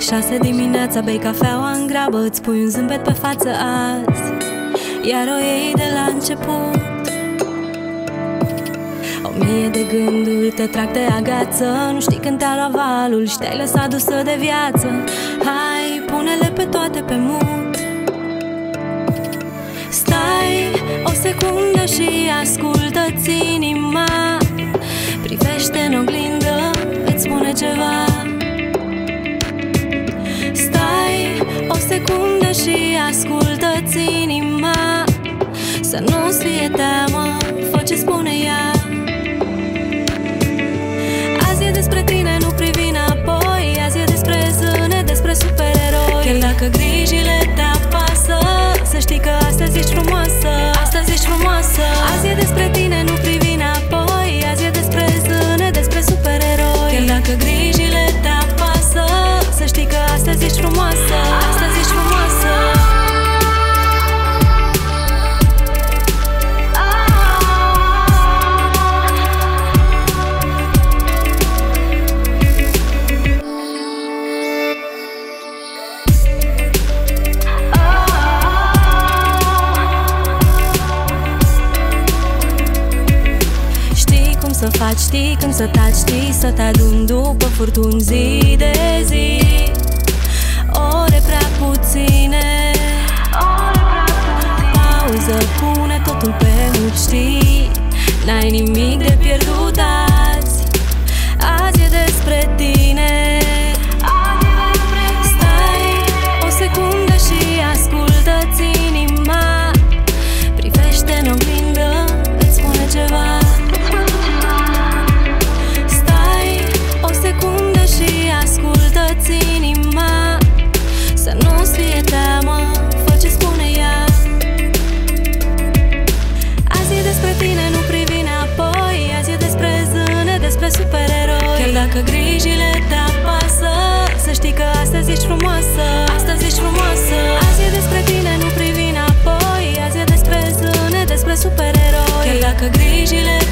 6 dimineața, bei cafeaua în grabă, îți pui un zâmbet pe față azi, iar o iei de la început. 1000 de gânduri te trag de agață, nu știi când te-a luat valul și te-ai lăsat dusă de viață. Hai, pune-le pe toate pe mut. Stai o secundă și ascultă-ți inima, privește în oglindă, îți spune ceva. Stai o secundă și ascultă-ți inima, să nu-ți fie teamă, fă ce spune ea. Azi e despre tine, nu privi înapoi, azi e despre zâne, despre supereroi. Chiar dacă grijile te apasă, să știi că astăzi ești frumoasă, astăzi ești frumoasă. Azi e despre tine, nu privi înapoi, azi e despre zâne, despre supereroi. Chiar dacă grijile te apasă, să știi că astăzi ești frumoasă, astăzi ești frumoasă. Să faci, știi când să taci, știi să te aduni după furtuni zi de zi. Ore prea puține, pauză, pune totul pe mut, știi, n-ai nimic de pierdut azi. Azi e despre tine. Stai o secundă și ascultă-ți inima, privește în oglindă, îți spune ceva. Ascultă-ți inima, să nu-ți fie teamă, fă ce spune ea. Azi e despre tine, nu privi înapoi, azi e despre zâne, despre supereroi. Chiar dacă grijile te apasă, să știi că astăzi ești frumoasă, astăzi ești frumoasă. Azi e despre tine, nu privi înapoi, azi e despre zâne, despre supereroi. Chiar dacă grijile